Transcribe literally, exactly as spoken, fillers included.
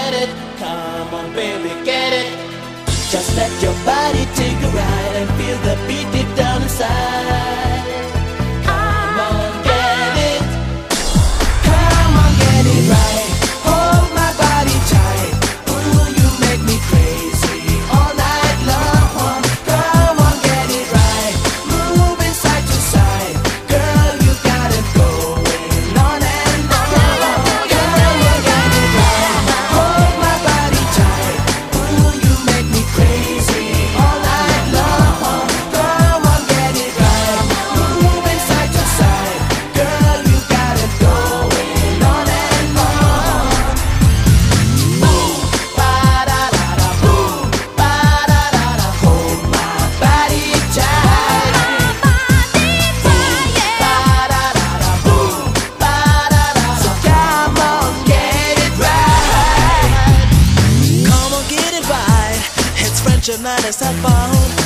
get it. Come on, baby, get it. Just let your body take a ride and feel the beat deep down inside. Come on, get it. Come on, get it right. Hold my body tight. Ooh, you make me crazy all night long. Come on, get it right. Moving side to side. Girl, you got it going on and on. Come on, get it right. Hold my body tight. Ooh, you make me crazy all night long. Come on, get it right. Moving side to side. Girl, you got it going on and on. Boom, ba-da-da-da, boom, ba-da-da-da. Hold my body tight. Boom, ba-da-da-da, boom, ba-da-da. So come on, get it right. Come on, get it right. It's French and that is that phone.